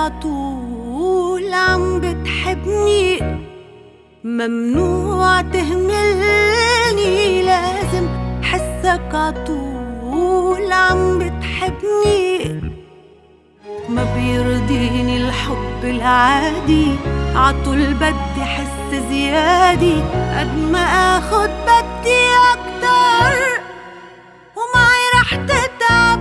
عطول عم بتحبني، ممنوع تهملني، لازم حسك عطول عم بتحبني. ما بيرضيني الحب العادي، عطول بدي حس زيادي، قد ما اخد بدي اكتر ومعي رح تتعب.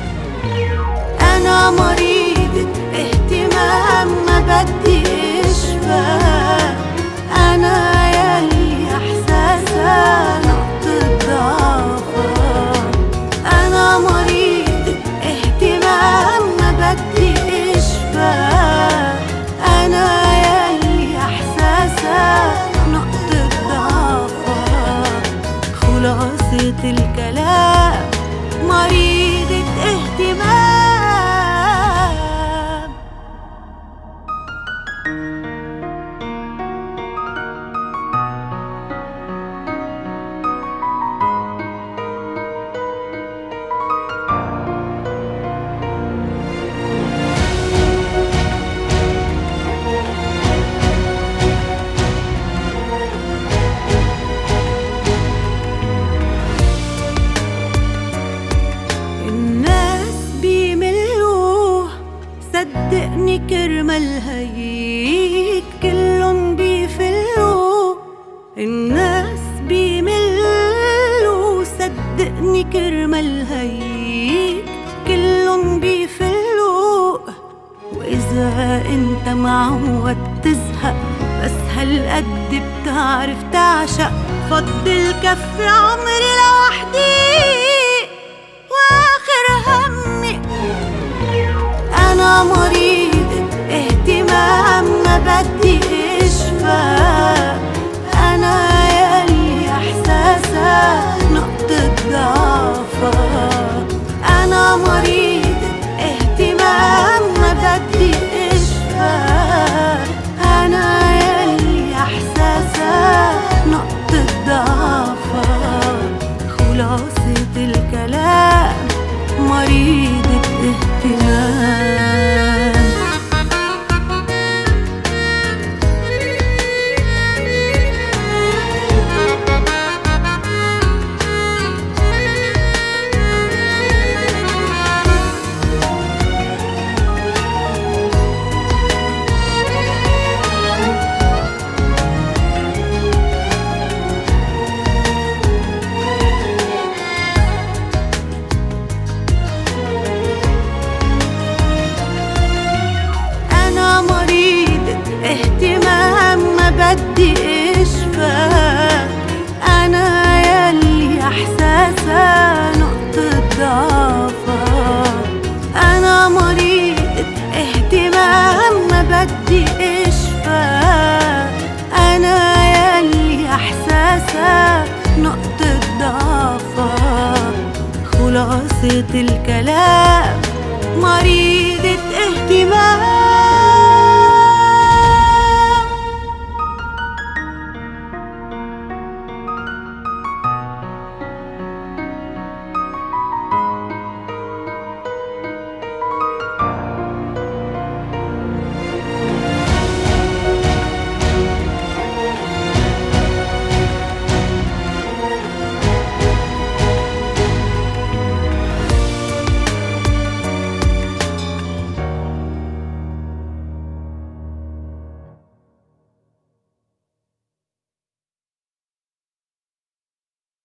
انا مريضة اهتمام ما بدي اشفى، انا يلي احساسها نقطة ضعفها. انا مريضة اهتمام ما بدي اشفى، انا يلي احساسها نقطة ضعفها. خلاصة الكلام مريضة اهتمام. صدقني كرمال هيك كلن بيفلوا، الناس بيملوا. صدقني كرمال هيك كلن بيفلوا. وإذا انت معود تزهق بس هالقد بتعرف تعشق، فضل كفي عمري لوحدي واخر همي. أنا مريضة اهتمام ما بدي اشفى، أنا يلي احساسها نقطة ضعفها. أنا مريضة اهتمام ما بدي اشفى، أنا يلي احساسها نقطة ضعفها. خلاصة الكلام مريضة اهتمام. اهتمام ما بدي اشفى، انا يلي احساسها نقطة ضعفها. انا مريضة اهتمام ما بدي اشفى، انا يلي احساسها نقطة ضعفها. خلاصة الكلام